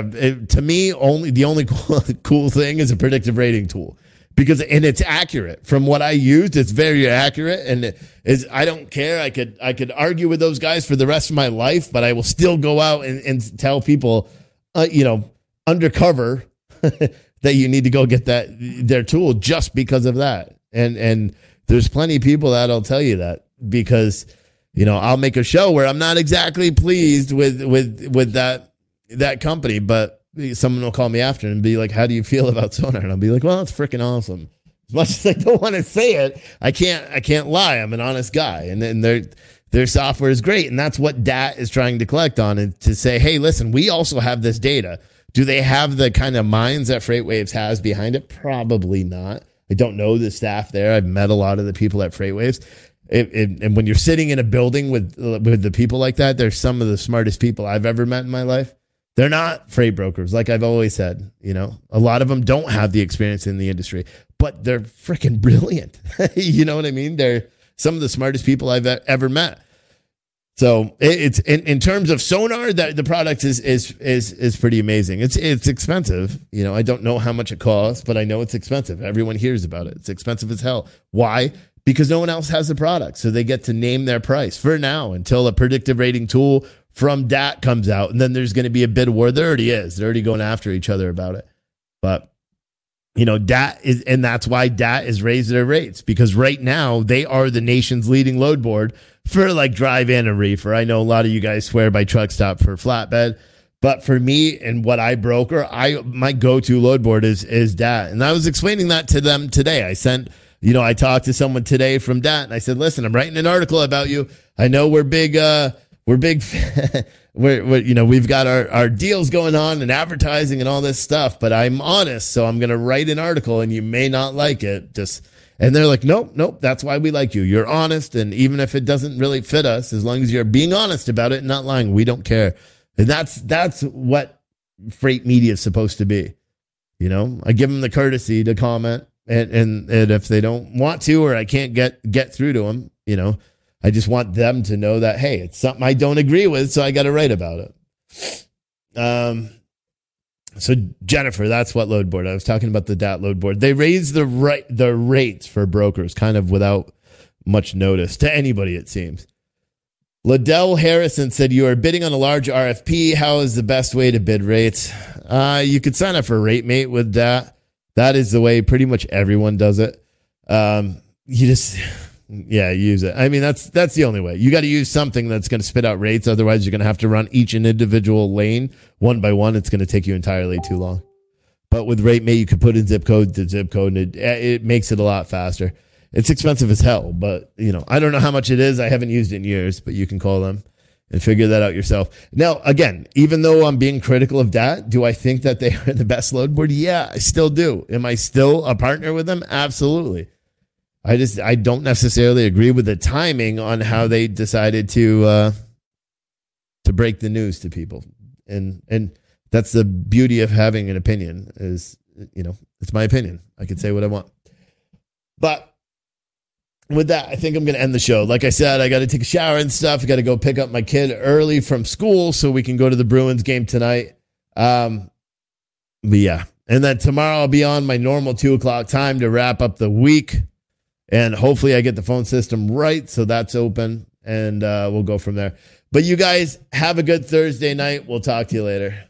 the only cool thing is a predictive rating tool. Because it's accurate. From what I used, it's very accurate, and I don't care. I could argue with those guys for the rest of my life, but I will still go out and tell people, undercover, that you need to go get their tool just because of that. And there's plenty of people that'll tell you that, because I'll make a show where I'm not exactly pleased with that company, but someone will call me after and be like, how do you feel about Sonar? And I'll be like, well, it's freaking awesome. As much as I don't want to say it, I can't lie. I'm an honest guy. And their software is great. And that's what DAT is trying to collect on, and to say, hey, listen, we also have this data. Do they have the kind of minds that FreightWaves has behind it? Probably not. I don't know the staff there. I've met a lot of the people at FreightWaves. And when you're sitting in a building with the people like that, they're some of the smartest people I've ever met in my life. They're not freight brokers, like I've always said. A lot of them don't have the experience in the industry, but they're freaking brilliant. You know what I mean? They're some of the smartest people I've ever met. So it's in terms of Sonar, that the product is pretty amazing. It's expensive. I don't know how much it costs, but I know it's expensive. Everyone hears about it. It's expensive as hell. Why? Because no one else has the product, so they get to name their price for now until a predictive rating tool from DAT comes out, and then there's going to be a bid war. There already is. They're already going after each other about it. But, DAT is, and that's why DAT is raising their rates, because right now they are the nation's leading load board for like drive-in and reefer. I know a lot of you guys swear by Truckstop for flatbed, but for me and what I broker, my go-to load board is DAT. And I was explaining that to them today. I talked to someone today from DAT, and I said, listen, I'm writing an article about you. I know we're big, we've got our deals going on and advertising and all this stuff, but I'm honest, so I'm going to write an article, and you may not like it. And they're like, nope, that's why we like you. You're honest, and even if it doesn't really fit us, as long as you're being honest about it and not lying, we don't care. And that's what freight media is supposed to be. I give them the courtesy to comment, and if they don't want to, or I can't get through to them, I just want them to know that, hey, it's something I don't agree with, so I got to write about it. So Jennifer, that's what load board. I was talking about the DAT load board. They raised the rates for brokers kind of without much notice to anybody, it seems. Liddell Harrison said, you are bidding on a large RFP. How is the best way to bid rates? You could sign up for RateMate with that. That is the way pretty much everyone does it. Yeah, use it. I mean, that's the only way. You got to use something that's going to spit out rates. Otherwise, you're going to have to run each individual lane one by one. It's going to take you entirely too long. But with RateMate, you could put in zip code to zip code, and it makes it a lot faster. It's expensive as hell, but I don't know how much it is. I haven't used it in years, but you can call them and figure that out yourself. Now, again, even though I'm being critical of that, do I think that they are the best load board? Yeah, I still do. Am I still a partner with them? Absolutely. I don't necessarily agree with the timing on how they decided to break the news to people. And that's the beauty of having an opinion is, it's my opinion. I can say what I want. But with that, I think I'm going to end the show. Like I said, I got to take a shower and stuff. I got to go pick up my kid early from school so we can go to the Bruins game tonight. But yeah. And then tomorrow I'll be on my normal 2:00 time to wrap up the week. And hopefully I get the phone system right. So that's open and we'll go from there. But you guys have a good Thursday night. We'll talk to you later.